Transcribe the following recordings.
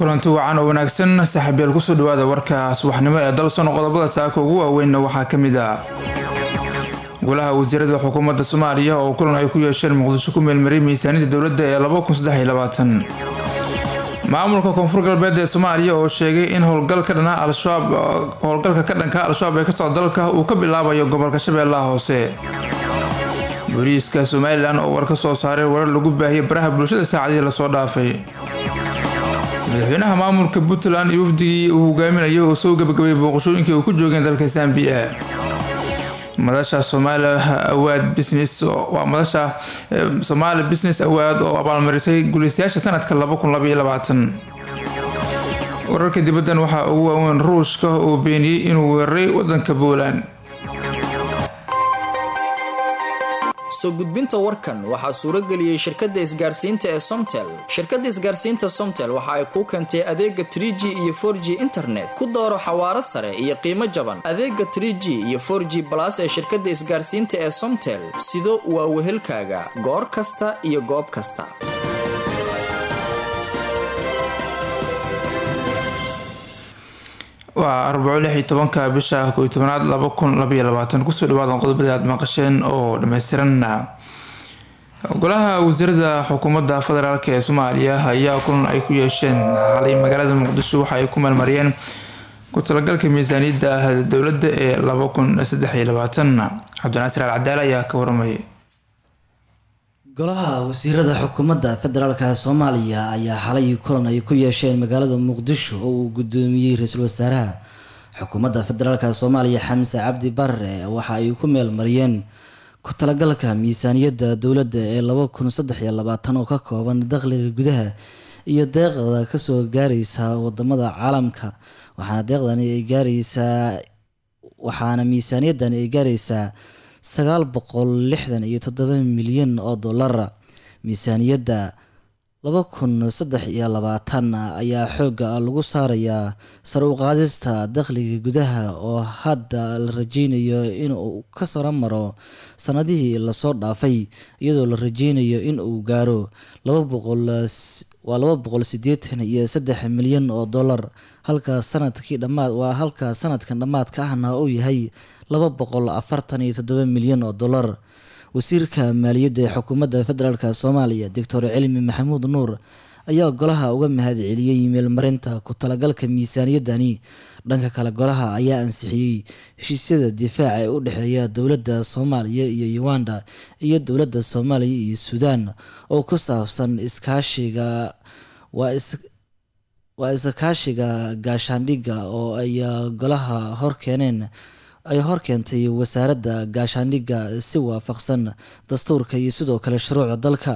kulanti wacan oo wanaagsan saaxiibayaal kusoo dhawaada warka subaxnimo ee dalsoon qodobada saaka ugu waaweyn waxaa ka mid ah golaha wasiirada xukuumadda Soomaaliya oo kulan ay ku yeesheen Muqdisho ku meelmaray miisaaniyadda dowladda ee 2023 maamulka koonfur galbeed ee Soomaaliya oo sheegay in howlgalka ka dhanka al-shabaab ee ka socda dalka uu ka bilaabayo gobolka Shabeellaha Hoose booliiska Somaliland oo war ka soo saaray warar lagu baahiyay baraha bulshada saacadii la soo dhaafay madaxweynaha maamulka Puntland iyo wafdigii uu hogaaminayo oo soo gabagabay booqashooyinkii uu ku joogeen dalka Zambia madasha Somali Business Award oo abaalmarisay guulaystayaasha sanadka 2022 wararka dibaddan waxaa ugu waaweyn Ruushka oo beeniyay inuu weeraray wadanka Poland soo gudbinta warkan waxaa suuro galiyay shirkadda isgaarsiinta ee Somtel. Shirkadda isgaarsiinta Somtel waxa ay ku keentay adeega 3G iyo 4G internet ku dooro xawaare sare iyo qiimo jaban. Adeega 3G iyo 4G Plus ee shirkadda isgaarsiinta ee Somtel sido waa wehelkaaga goor kasta iyo goob kasta. waa 14 bisha 11 2022 kusoo dhawaada qodobada aad maqasheen oo dhameystiran golaha wasiirada xukuumadda federaalka ee Soomaaliya ayaa kulan ay ku yeesheen xalay magaalada Muqdisho waxa ay ku meelmariyeen ku talagalka miisaaniyadda dowladda ee 2023 Cabdinaasir Al-Cadaala ayaa ka warramay golaha wasiirada xukuumadda federaalka Soomaaliya ayaa xalay kulan ay ku yeesheen magaalada Muqdisho oo uu gudoomiyay ra'iisul wasaaraha xukuumadda federaalka Soomaaliya Xamse Cabdi Barre waxa ay ku meel mariyeen ku talagalka miisaaniyadda dowladda ee 2023 oo ka kooban dakhliga gudaha iyo deeqda ka soo gaaraysa wadamada caalamka waxaana miisaaniyaddan ay gaaraysaa 967 milyan oo dollar miisaaniyadda 2023 ayaa xooga lagu saarayaa sar u qaadista dakhliga gudaha oo hadda la rajeynayo inuu ka sara maro sanadihii la soo dhaafay iyadoo la rajeynayo in uu gaaro 283 milyan oo dollar halka sanadkan dhamaadka ahna uu yahay 247 milyan oo dollar wasiirka maaliyadda ee xukuumadda federaalka Soomaaliya Dr. Cilmi Maxamuud Nuur ayaa golaha uga mahadceliyay meelmarinta ku talagalka miisaaniyaddani dhanka kale golaha ayaa ansixiyay heshiisyada difaaca ee u dhexeeya dowladda Soomaaliya iyo Uganda iyo dowladda Soomaaliya iyo Suudaan oo ku saabsan iskaashiga gaashaandhigga oo ay golaha horkeentay wasaaradda gaashaandhigga si waafaqsan dastuurka iyo sidoo kale shuruucda dalka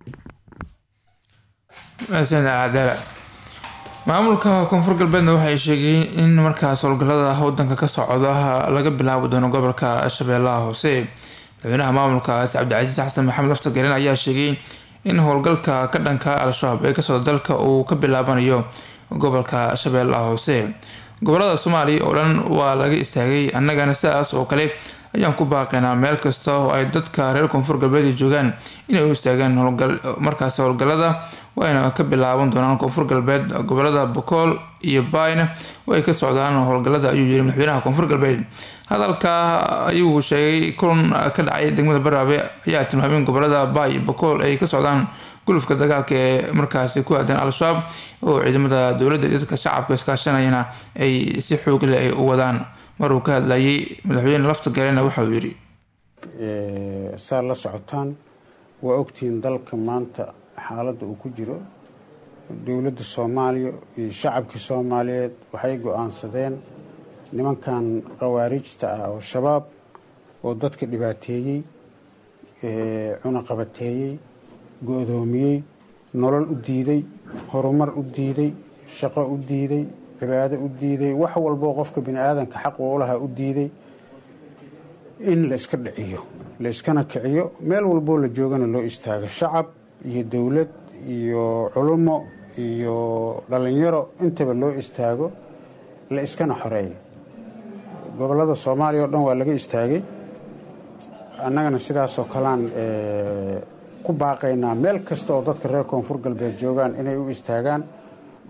maamulka koonfur galbeedna waxay sheegeen in markaas howlgallada wadanka ka socda laga bilaabo doono gobolka Shabeellaha Hoose madaxweynaha maamulkaas Cabdicasiis Xasan Maxamed Laftagelin ayaa sheegay in howlgalka ka dhanka al-shabaab ee ka socda dalka uu ka bilaabanayo gobolka Shabeellaha Hoose gobolada Soomaaliya oo dhan waa laga istaagay annagana sidaas oo kale ayaan ku baaqaynaa meel kasta oo ay dadka reer koonfur galbeed joogaan inay u istaagaan howlgallada wayna ka bilaaban doonaan koonfur galbeed gobolada Bokool iyo Bayna way ka socdaan howlgallada ayuu yiri madaxweynaha koonfur galbeed hadalka ayuu sheegay kulan ka dhacay degmada Baraabe ayaa tilmaamay in gobolada Bay iyo Bokool ay ka socdaan gulufka dagaalka ee markaasi ku aadan al-shabaab oo ciidamada dowladda iyo dadka shacabka iskaashanayna ay si xoog leh ay u wadaan maruu ka hadlayay madaxweyne Laftagelin waxa uu yiri saa la socotaan waa ogtiin dalka maanta xaaladda uu ku jiro dowladda Soomaaliya iyo shacabka Soomaaliyeed waxay go'aansadeen nimankan khawaarijta ah oo shabaab oo dadka dhibaateeyay cunaqabateeyay go'doomiyay nolol u diiday horumar u diiday shaqo u diiday cibaado u diiday wax walbo qofka bini aadanka xaq u lahaa u diiday in la iska dhiciyo la iskana kiciyo meel walbo la joogana loo istaago shacab iyo dowlad iyo culummo iyo dhalinyaro intaba loo istaago la iskana xoreeyo gobolada Soomaaliya oo dhan waa laga istaagay annagana sidaas oo kalaan ku baaqaynaa meel kasta oo dadka reer koonfur galbeed joogaan inay u istaagaan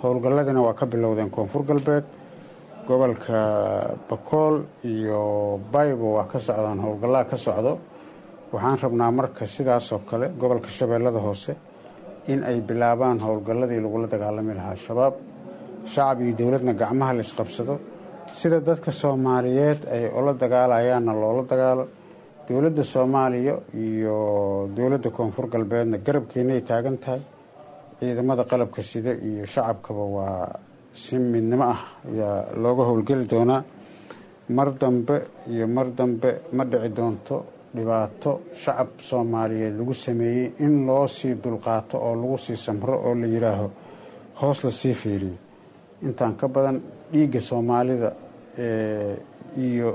howlgalladina waa ka bilowdeen koonfur galbeed, gobolka Bakool iyo Baybo waa ka socdaan howlgallada ka socdo. waxaan rabnaa marka sidaas oo kale gobolka Shabeellada Hoose in ay bilaabaan howlgalladii lagula dagaalami lahaa shabaab, shacab iyo dowladna gacmaha la isqabsado, sida dadka Soomaaliyeed ay ula dagaalayaanna loola dagaalo. dowladda Soomaaliya iyo dowladda koonfur galbeedna garabkeena ay taagan tahay. ciidamada qalabka sida iyo shacabkaba waa si midnimo ah ayaa looga howlgeli doonaa. mar dambe ma dhici doonto dhibaato shacab Soomaaliyeed lagu sameeyey in loo sii dulqaato oo lagu sii samro oo la yiraaho hoos la sii fiiriyo. intaan ka badan dhiigga Soomaalida iyo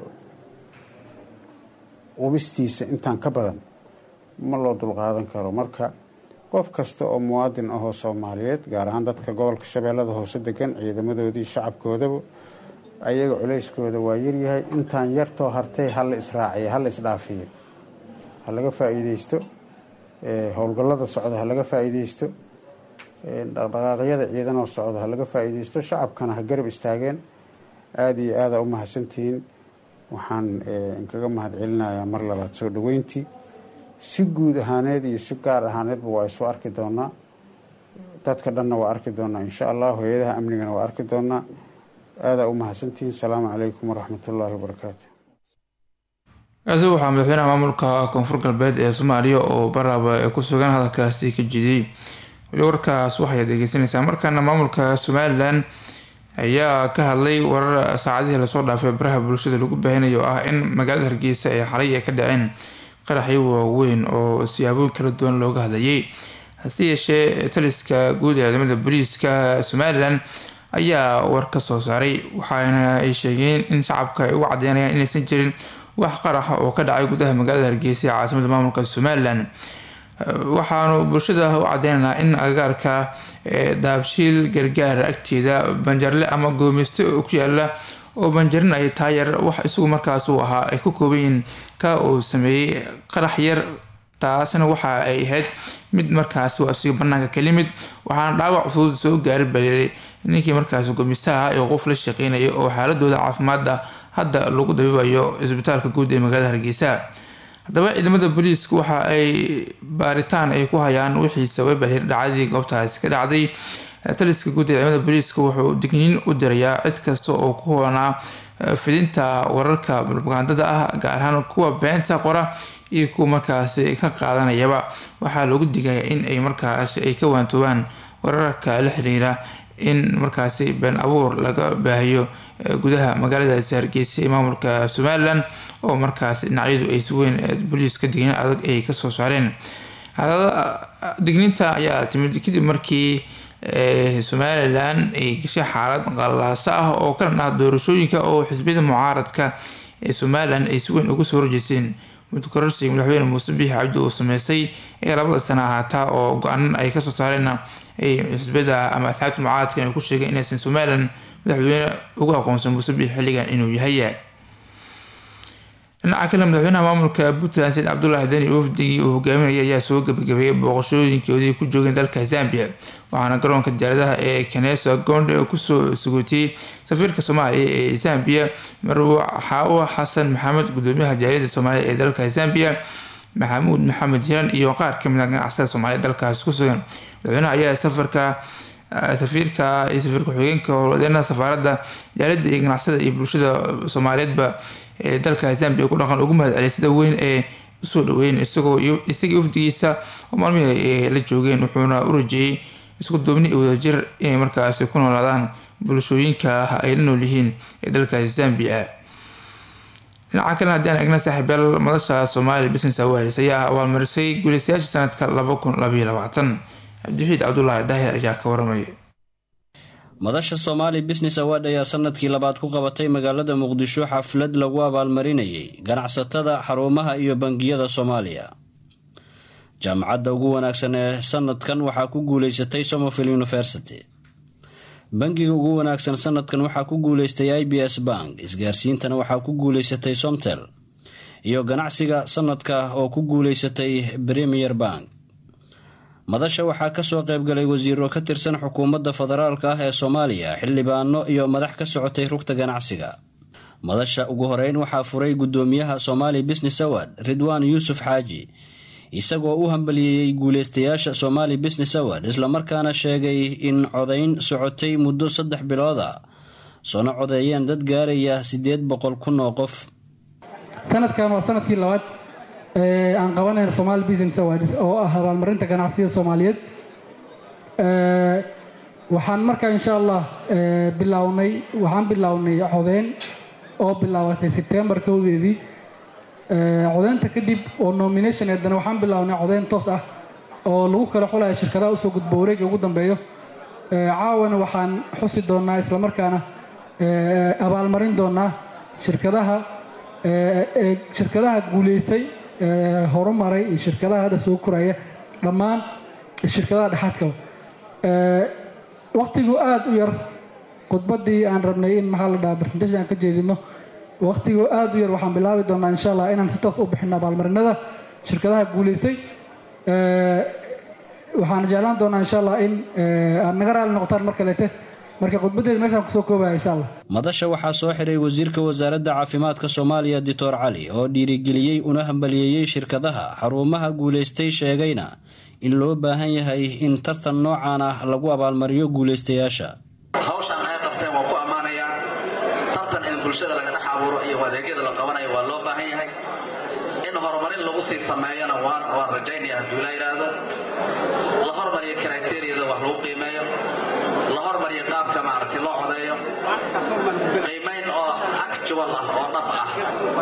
qubistiisa intaan ka badan ma loo dulqaadan karo. marka qof kasta oo muwaadin ah oo Soomaaliyeed, gaar ahaan dadka gobolka Shabeellada Hoose degan, ciidamadoodii shacabkoodaba ayaga culeyskooda waa yaryahay. intaan yartoo hartay hal israaciyo, hal isdhaafiyo, ha laga faa'iideysto howlgallada socda, ha laga faa'iideysto dhaqdhaqaaqyada ciidanoo socda, ha laga faa'iideysto. shacabkana ha garab istaageen. aad iyo aada u mahadsantihiin. waxaan inkaga mahadcelinayaa mar labaad soo dhaweyntii. si guud ahaaneed iyo si gaar ahaaneedba waa isu arki doonaa. dadka dhanna waa arki doonaa insha Allah. hooyadaha amnigana waa arki doonaa. aada u mahadsantihiin. salaamu calaykum waraxmatullaahi wabarakaatu. kaasi waxaa madaxweynaha maamulka koonfur galbeed ee Soomaaliya oo Baraba ku sugan hadalkaasi ka jeediyay. weli warkaas waxay dhegeysanaysaa markaana maamulka Somaliland ayaa ka hadlay warar saacadihii lasoo dhaafay baraha bulshada lagu baahinayo ah in magaalada Hargeysa ay xalay ka dhaceen qaraxyo waaweyn oo siyaabo kala duwan looga hadlayay. hase yeeshee taliska guud ee ciidamada booliiska Somaliland ayaa war ka soo saaray, waxaana ay sheegeen in shacabka ay u cadeynayaan inaysan jirin wax qarax oo ka dhacay gudaha magaalada Hargeysa ee caasimadda maamulka Somaliland. waxaanu bulshada u cadeynaynaa in agagaarka daabshiil gargaar agteeda banjarle ama goomeyste ku yaala oo banjarin ay taayar wax isagu markaas uu ahaa ay ku koobayin ka uu sameeyey qarax yar. taasina waxa ay ahayd mid markaas waa si banaanka kalimid, waxaana dhaawac fudud soo gaaray balay ninkii markaas goomeystaha ee qof la shaqeynaya oo xaaladooda caafimaadda hadda lagu dabiibayo isbitaalka guud ee magaalada Hargeysa. haddaba ciidamada booliiska waxa ay baaritaan ay ku hayaan wixii sababay dhacdadii goobtaasi ka dhacday. taliska guud ee ciidamada booliiska wuxuu digniin u dirayaa cid kasta oo ku hoonaa fidinta wararka propagandada ah, gaar ahaan kuwa beenta qora iyo kuwa markaasi ka qaadanayaba. waxaa loogu digayaa in ay markaasi ay ka waantoobaan wararka la xiriira in markaasi been abuur laga baahiyo gudaha magaalada Hargeysa ee maamulka Somaliland oo markaas dhinacyadu ay si weyn booliiska digniin adag ay ka soo saareen. digniinta ayaa timid kadib markii Somaliland ay gashay xaalad qalalaasa ah oo ka dhan ah doorashooyinka oo xisbiyada mucaaradka ee Somaliland ay si weyn uga soo horjeesteen mudkararsiga madaxweyne Muuse Biixi Cabdi oo sameysay ee 2 sano ahaata oo go'aan ay ka soo saareen ay xisbiyada ama asxaabta mucaaradka ay ku sheegeen inaysan Somaliland madaxweyne ugu aqoonsan Muuse Biixi xilligan inuu yahay. dhinaca kale madaxweynaha maamulka Puntland Said Cabdullaahi Dani wafdigii uu hogaaminayay ayaa soo gabagabeeyay booqashooyinkoodii ku joogeen dalka Zambia, waxaana garoonka diyaaradaha ee Kenesa Gonde ku soo sugootay safiirka Soomaaliya ee Zambia Marwo Xaawo Xasan Maxamed, gudoomiyaha jaaliyadda Soomaaliya ee dalka Zambia Maxamuud Maxamed Hiran iyo qaar ka mid ah ganacsatada Soomaaliya dalkaas ku sugan. madaxweynaha ayaa safiirka ku-xigeenka howlwadeenada safaaradda jaaliyadda iyo ganacsatada iyo bulshada Soomaaliyeedba ee dalka Zambia ku dhaqan ugu mahadceliyay sida weyn ee usoo dhaweyn isagii wafdigiisa oo maalmihii la joogeen, wuxuuna u rajeeyay isku duubni iyo wadajir inay markaasi ku noolaadaan bulshooyinka ay la nool yihiin ee dalka Zambia. dhinaca kale haddii aan eegna saaxiibayaal, madasha Somali Business Awards ayaa abaalmarisay guuleystayaasha sanadka 2022. Cabdixiid Cabdullaahi Daahir ayaa ka waramay. madasha Somali Business Award ayaa sanadkii labaad ku qabatay magaalada Muqdisho xaflad lagu abaalmarinayay ganacsatada, xarumaha iyo bangiyada Soomaaliya. jaamacadda ugu wanaagsan ee sanadkan waxaa ku guuleysatay Somerville University. bangiga ugu wanaagsan sanadkan waxaa ku guuleystay IBS Bank. isgaarsiintana waxaa ku guuleysatay Somtel, iyo ganacsiga sanadka oo ku guuleysatay Premier Bank. madasha waxaa kasoo qaybgalay wasiiro ka tirsan xukuumadda federaalka ah ee Soomaaliya, xildhibaano iyo madax ka socotay rugta ganacsiga. madasha ugu horeyn waxaa furay gudoomiyaha Somali Business Award Ridwan Yusuf Xaaji, isagoo u hambaliyay guuleystayaasha Somali Business Award isla markaana sheegay in codayn socotay muddo 3 bilood ah soo codeeyeen dad gaaraya 800,000 oo qof. sanadkan waa sanadkii labaad aan qabanayno Somali Business Awards oo ah abaalmarinta ganacsiga Soomaaliyeed. waxaan markaa insha Allah bilownay codeyn oo bilaabatay September 2-deedii. codeynta kadib oo nomination eedana waxaan bilownay codeyn toos ah oo lagu kala xulayo shirkadaha usoo gudbo wareegga ugu dambeeyo. caawana waxaan xusi doonaa isla markaana abaalmarin doonaa shirkadaha guuleysay, horumaray iyo shirkadaha hadda soo koraya, dhammaan shirkadaha dhexaadka. waqtigu aad u yar, khudbadii aan rabnay in presentation ka jeedino, waqtigu aad u yar. waxaan bilaabi doonaa insha Allah inaan si toos u bixino abaalmarinada shirkadaha guuleysay. waxaan jeclaan doonaa insha Allah in aad naga raali noqotaan marka khudbadeeda meeshaan kusoo koobaya insha Allah. madasha waxaa soo xiray wasiirka wasaaradda caafimaadka Soomaaliya Dr. Cali oo dhiirigeliyay una hambaliyay shirkadaha xarumaha guuleystay, sheegayna in loo baahan yahay in tartan noocan ah lagu abaalmariyo guuleystayaasha. hawshan ay qabteen waa ku amaanaya, tartan in bulshada laga dhex abuuro iyo adeegyada la qabanayo waa loo baahan yahay, in horumarin lagu sii sameeyana waan rajaynaya haddii la yiraahdo, la hormariyo criteria-da wax lagu qiimeeyo, la hormariyo qaabka maaragtay loo codeeyo, qiimeyn oo actual ah oo dhab ah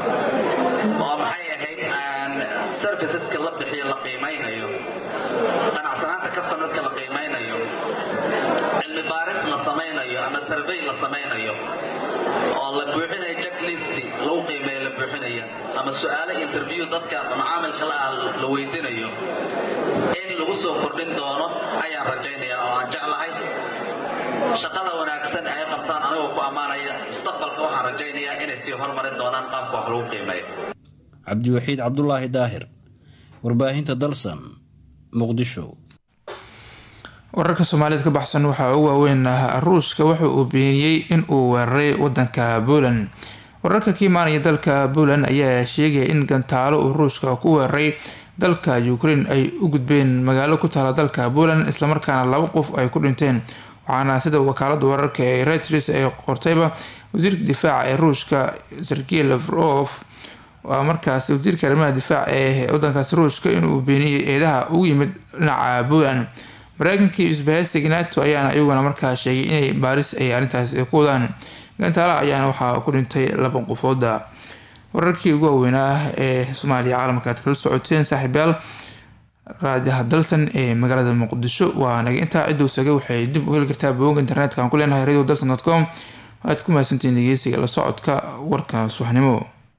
oo maxay ahayd serviceska la bixiyo la qiimeynayo, qanacsanaanta customerska la qiimeynayo, cilmi baaris la sameynayo ama survey la sameynayo oo la buuxinayo checklist lagu qiimeeyo la buuxinayo, ama su'aalo interview dadka macaamilka la weydiinayo in lagu soo kordhin doono ayaan rajaynayaa oo aan jeclahay. shaqada wanaagsan ay qabtaan anigoo ku amaanaya, mustaqbalka waxaan rajaynayaa inay sii horumarin doonaan qaabka wax lagu qiimeeyo. Cabdiwaxiid Cabdullaahi Daahir, warbaahinta Dalsan, Muqdisho. wararka Soomaaliyeed ka baxsan waxaa ugu waaweyn Ruushka waxa uu beeniyay in uu weeraray wadanka Poland. wararka ka imaanaya dalka Poland ayaa sheegaya in gantaalo uu Ruushka ku weeraray dalka Ukraine ay u gudbeen magaalo ku taala dalka Poland, isla markaana 2 qof ay ku dhinteen. waxaana sida wakaaladda wararka ee Reuters ay qortayba wasiirka difaaca ee Ruushka Sergey Lavrov waa markaas wasiirka arrimaha difaaca ee wadankaas Ruushka inuu beeniyay eedaha ugu yimid dhinaca Poland. Mareykanka iyo isbahaysiga NATO ayaana iyaguna markaas sheegay inay baaris ay arrintaas ku wadaan. gantaalaha ayaana waxaa ku dhintay 2 qofood. wararkii ugu waaweynaa ee Soomaaliya caalamka aad kala socoteen saaxiibayaal raadiyaha Dalsan ee magaalada Muqdisho waa naga intaa. ciduu saga waxay dib u heli kartaa bogga internetka aan ku leenahay radiodalsan.com. waxaad ku mahadsantihiin dhegeysiga la socodka warka subaxnimo.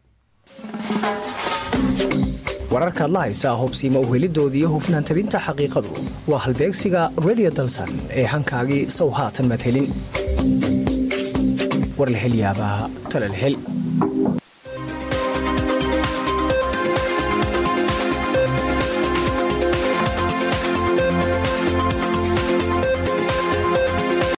wararkaad la haysaa hubsiimo uhelidoodii hufnaan tabinta xaqiiqadu waa halbeegsiga Radio Dalsan ee hankaagii sow haatan madhelin. war la hel yaabaa tala la hel.